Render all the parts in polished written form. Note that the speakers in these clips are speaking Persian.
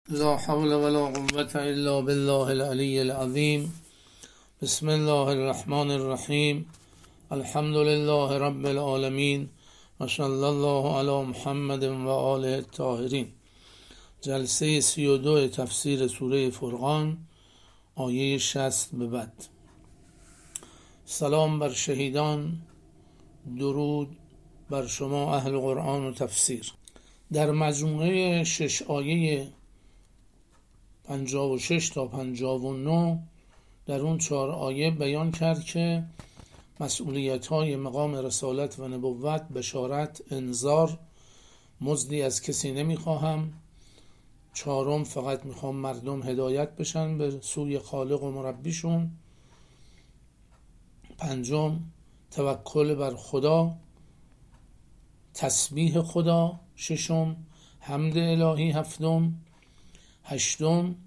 لا حول ولا قوة الا بالله العلی العظیم. بسم الله الرحمن الرحیم. الحمد لله رب العالمین و صلی الله علی محمد و آله الطاهرین. جلسه 32 تفسیر سوره فرقان، آیه 60 به بعد. سلام بر شهیدان، درود بر شما اهل قرآن و تفسیر. در مجموعه 6 آیه 56 تا 59 در اون 4 آیه بیان کرد که مسئولیت‌های مقام رسالت و نبوت، بشارت، انذار، مزدی از کسی نمیخواهم. 4 فقط میخوام مردم هدایت بشن به سوی خالق و مربیشون. 5 توکل بر خدا، تسبیح خدا. 6 حمد الهی. 7 8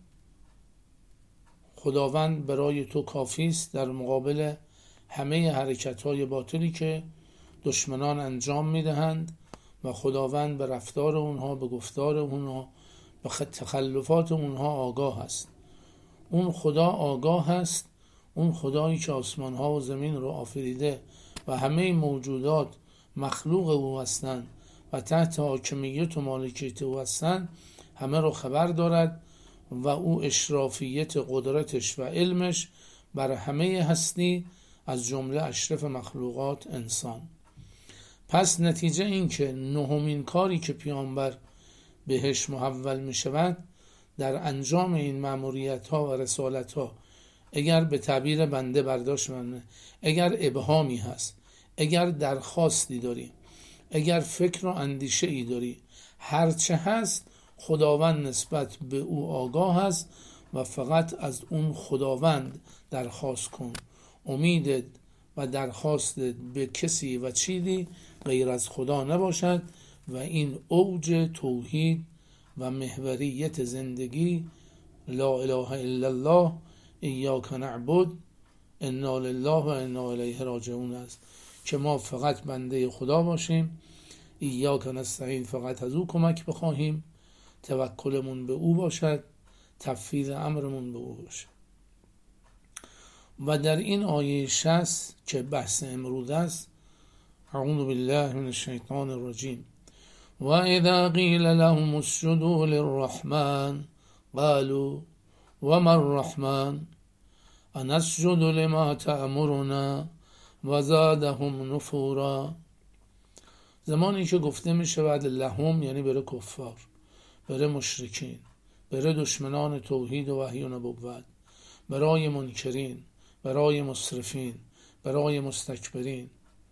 خداوند برای تو کافی است در مقابل همه حرکت‌های باطلی که دشمنان انجام میدهند و خداوند به رفتار اونها، به گفتار اونها، به تخلفات اونها آگاه است. اون خدا آگاه است، اون خدایی که آسمان‌ها و زمین رو آفریده و همه موجودات مخلوق او هستند و تحت حاکمیت و مالکیت او هستند، همه رو خبر دارد و او اشرافیت قدرتش و علمش بر همه هستی، از جمله اشرف مخلوقات انسان. پس نتیجه این که 9مین کاری که پیامبر بهش محول می شود در انجام این مأموریت ها و رسالت ها، اگر به تعبیر بنده برداشت منه، اگر ابهامی هست، اگر درخواستی داری، اگر فکر و اندیشه ای داری، هرچه هست خداوند نسبت به او آگاه است و فقط از اون خداوند درخواست کن. امیدت و درخواستت به کسی و چیزی غیر از خدا نباشد و این اوج توحید و محوریت زندگی، لا اله الا الله، ایاک نعبد، انا لله و انا الیه راجعون است که ما فقط بنده خدا باشیم، ایاک نستعین، فقط از او کمک بخواهیم، توکلمون به او باشد، تفویض امرمون به او باشد. و در این آیه 60 که بحث امروز است، اعوذ بالله من الشیطان الرجیم، و اذا قیل لهم اسجدوا للرحمن قالوا وما الرحمن انسجد لما تأمرنا و زادهم نفورا. زمانی که گفته می شود لهم، یعنی برای کفار، برای مشرکین، برای دشمنان توحید و وحی و نبوت، برای منکرین، برای مسرفین، برای مستکبرین،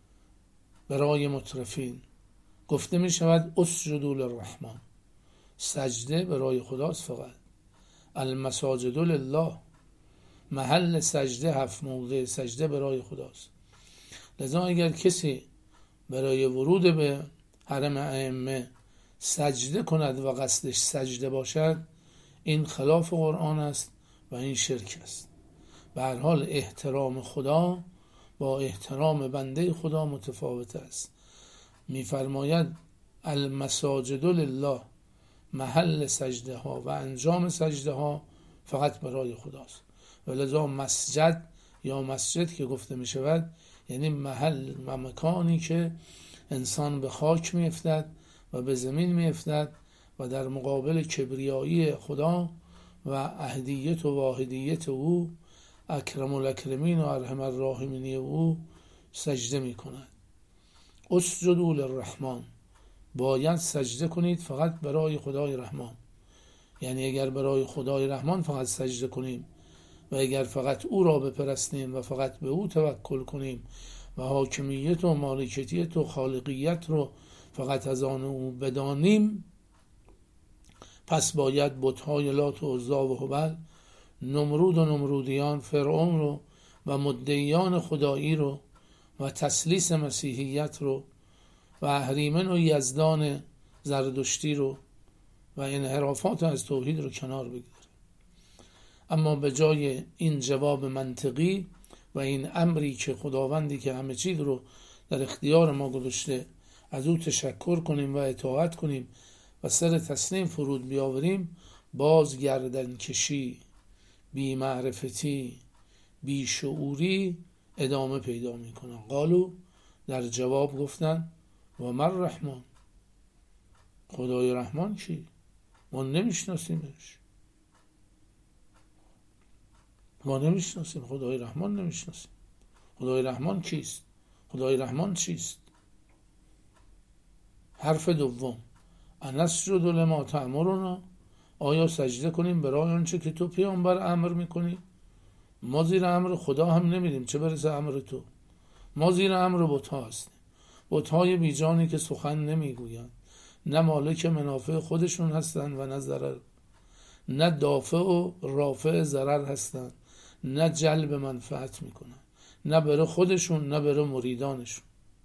برای مترفین، گفته می شود اسجدوا للرحمن، سجده برای خداست. فقط المساجد لله، محل سجده 7 موضع سجده برای خداست. لذا اگر کسی برای ورود به حرم ائمه سجده کند و قصدش سجده باشد، این خلاف قرآن است و این شرک است. به هر حال احترام خدا با احترام بنده خدا متفاوت است. می‌فرماید المساجد لله، محل سجده ها و انجام سجده ها فقط برای خداست. ولذا مسجد یا مسجد که گفته می شود، یعنی محل و مکانی که انسان به خاک می افتد و به زمین می افتد و در مقابل کبریایی خدا و احدیت و واحدیت او، اکرم الاکرمین و ارحم الراحمین او سجده می کند. اسجدوا للرحمن، باید سجده کنید فقط برای خدای رحمان. یعنی اگر برای خدای رحمان فقط سجده کنیم و اگر فقط او را بپرستیم و فقط به او توکل کنیم و حاکمیت و مالکیت و خالقیت رو فقط از آن او بدانیم، پس باید بت‌های لات و عزی و هبل، نمرود و نمرودیان، فرعون رو و مدعیان خدایی رو و تسلیس مسیحیت رو و اهریمن و یزدان زرتشتی رو و انحرافات از توحید رو کنار بگذاریم. اما به جای این جواب منطقی و این امری که خداوندی که همه چیز رو در اختیار ما گذاشته از او تشکر کنیم و اطاعت کنیم و سر تسلیم فرود بیاوریم، بازگردن کشی، بی معرفتی، بی شعوری ادامه پیدا میکنن. قالو در جواب گفتن و من رحمان، خدای رحمان کی؟ ما نمیشناسیمش، ما نمیشناسیم خدای رحمان، نمیشناسیم خدای رحمان کیست؟ خدای رحمان چیست؟ حرف دوم، انسجد لما تأمرنا، آیا سجده کنیم برای آنچه که تو پیامبر امر میکنی؟ ما زیر امر خدا هم نمیدیم، چه برسه امر تو. ما زیر امر بت‌ها هستیم، بت‌های بیجانی که سخن نمیگویند، نه مالک منافع خودشون هستند و نه ضرر، نه دافع و رافع ضرر هستند، نه جلب منفعت میکنن، نه برای خودشون نه برای مریدانشون.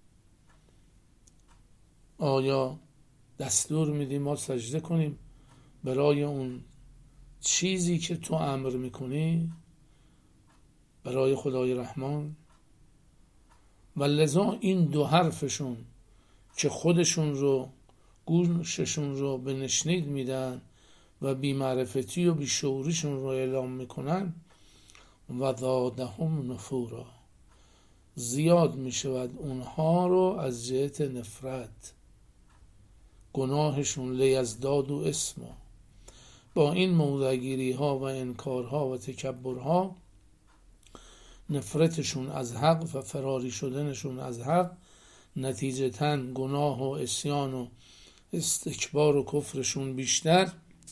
آیا دستور میدیم ما سجده کنیم برای اون چیزی که تو امر میکنی، برای خدای رحمان؟ و لذا این دو حرفشون که خودشون رو، گوششون رو به نشنید میدن و بی‌معرفتی و بیشعوریشون رو اعلام میکنن، و زادهم نفورا، زیاد میشود اونها رو از جهت نفرت، گناهشون لیزدادوا اسما. با این موضعگیری ها و انکارها و تکبرها، نفرتشون از حق و فراری شدنشون از حق، نتیجتاً گناه و عصیان و استکبار و کفرشون بیشتر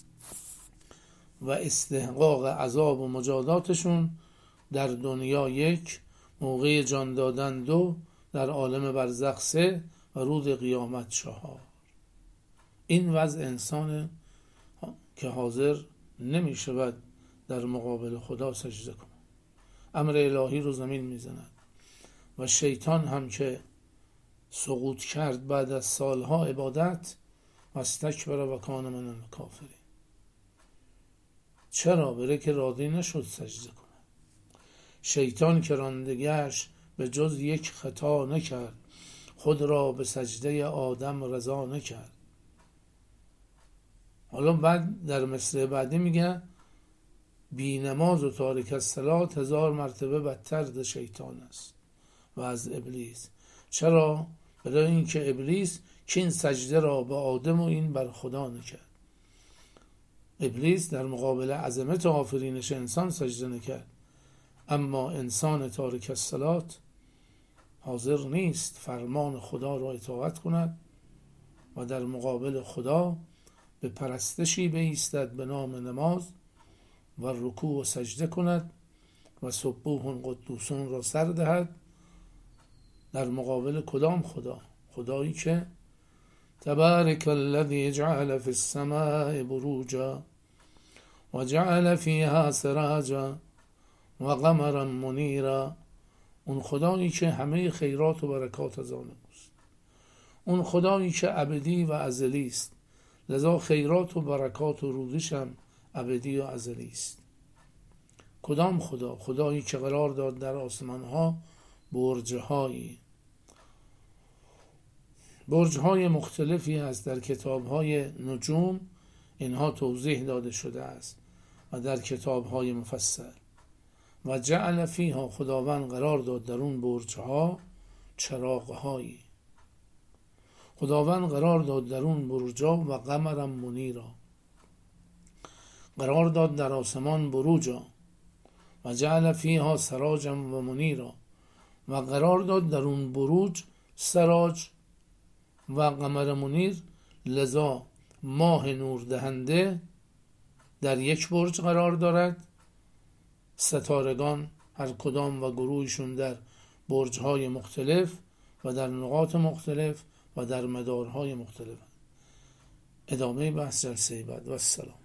و استحقاق عذاب و مجازاتشون در دنیا یک، موقع جان دادن دو، در عالم برزخ سه و روز قیامت چهار. این وضع انسان که حاضر نمی شود در مقابل خدا سجده کنه، امر الهی رو زمین میزند. و شیطان هم که سقوط کرد بعد از سالها عبادت، و استکبر و کان من الکافرین، چرا؟ بره که راضی نشد سجده کنه. شیطان که راندگش به جز یک خطا نکرد، خود را به سجده آدم رضا نکرد. حالا بعد در مصرع بعدی میگه بی نماز و تارک الصلات 1000 مرتبه بدتر ز شیطان است و از ابلیس. چرا؟ برای اینکه ابلیس که این سجده را به آدم و این بر خدا نکرد. ابلیس در مقابل عظمت آفرینش انسان سجده نکرد، اما انسان تارک الصلات حاضر نیست فرمان خدا را اطاعت کند و در مقابل خدا به پرستشی بایستد به نام نماز و رکوع و سجده کند و سبوح قدوسون را سر دهد. در مقابل کدام خدا؟ خدایی که تبارک الذی جعل فی السماء بروجا و جعل فیها سراجا و قمرا منیرا. اون خدایی که همه خیرات و برکات از آن اوست، اون خدایی که ابدی و ازلی است، لذا خیرات و برکات و روزش هم ابدی و ازلی است. کدام خدا؟ خدایی که قرار داد در آسمانها برج‌های مختلفی است. در کتاب‌های نجوم اینها توضیح داده شده است و در کتاب‌های مفصل. و جعل فیها، خداوند قرار داد در اون برج‌ها چراغ‌هایی، خداوند قرار داد در اون برج‌ها و قمرا منیرا، قرار داد در آسمان بروجا و جعل فیها سراجا و منیرا، و قرار داد در اون بروج سراج و قمر منیر. لذا ماه نور دهنده در یک برج قرار دارد، ستارگان هر کدام و گروهشون در برج‌های مختلف و در نقاط مختلف و در مدارهای مختلف. ادامه بحث جلسه بعد. و السلام.